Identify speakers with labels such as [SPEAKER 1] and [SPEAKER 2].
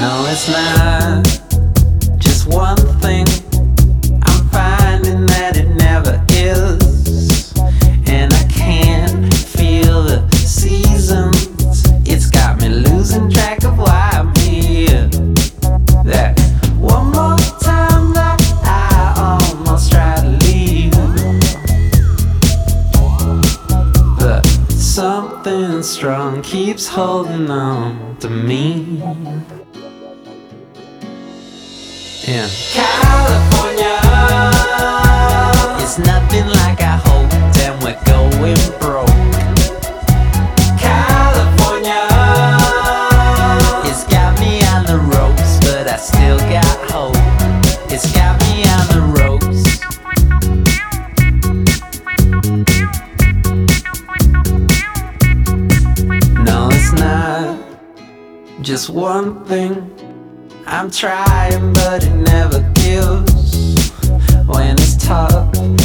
[SPEAKER 1] No, it's not just one thing. I'm finding that it never is, and I can't feel the seasons. It's got me losing track of why I'm here. That one more time that I almost try to leave, but something strong keeps holding on to me. In California, it's nothing like I hoped, and we're going broke. California, it's got me on the ropes, but I still got hope. It's got me on the ropes. No, it's not just one thing. I'm trying, but it never gives. When it's tough,